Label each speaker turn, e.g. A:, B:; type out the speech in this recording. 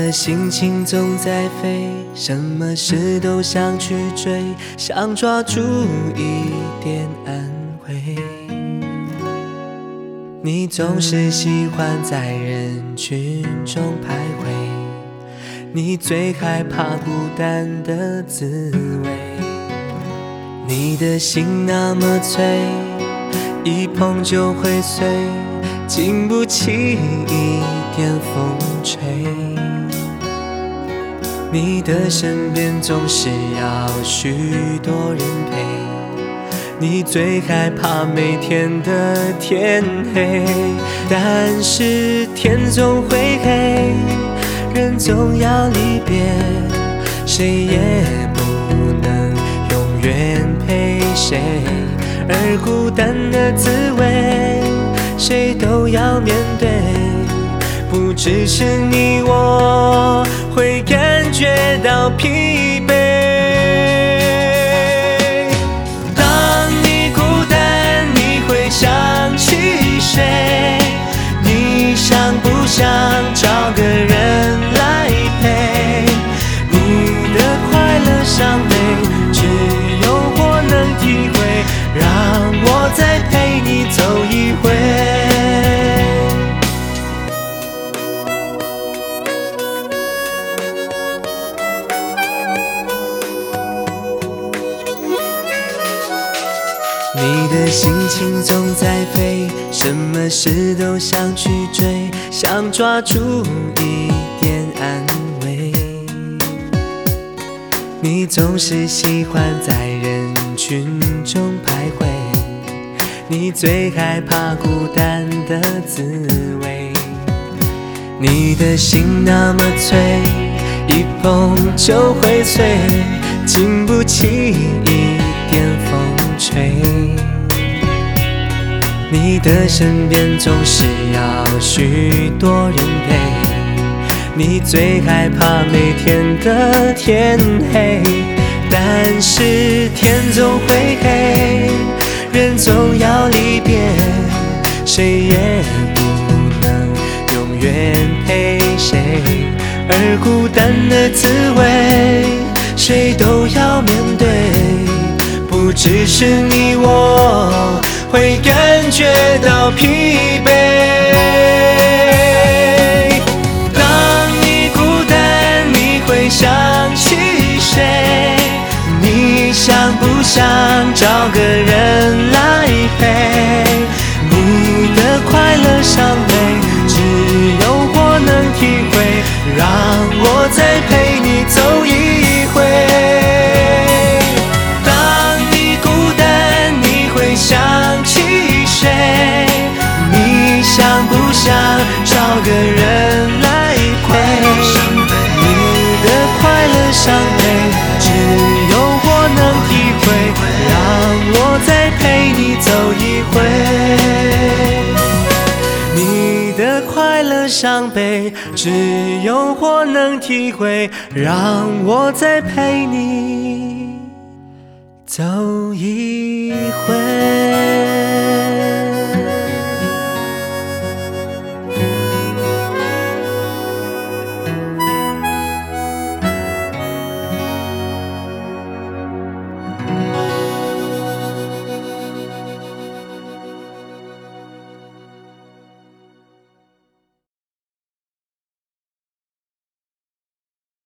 A: 的心情总在飞，什么事都想去追，想抓住一点安慰。你总是喜欢在人群中徘徊，你最害怕孤单的滋味。你的心那么脆，一碰就会碎，经不起一点风吹。你的身边总是要许多人陪，你最害怕每天的天黑。但是天总会黑，人总要离别，谁也不能永远陪谁。而孤单的滋味，谁都要面对，不只是你我会感觉到疲惫。当你孤单，你会想起谁？你想不想找个人来陪？你的快乐伤悲，只有我能体会，让我再陪你走一回。你的心情总在飞，什么事都想去追，想抓住一点安慰。你总是喜欢在人群中徘徊，你最害怕孤单的滋味。你的心那么脆，一碰就会碎，经不起一点风吹。你的身边总是要许多人陪，你最害怕每天的天黑。但是天总会黑，人总要离别，谁也不能永远陪谁。而孤单的滋味，谁都要面对，不只是你我会感觉到疲惫。当你孤单，你会想起谁？你想不想找个人来陪？你的快乐伤悲，只有我能体会，让我再陪你走一回。当你孤单，你会想起谁？你想不想找个人来陪？你的快乐伤悲，只有我能体会，让我再陪你走一回。你的快乐伤悲，只有我能体会，让我再陪你走一回。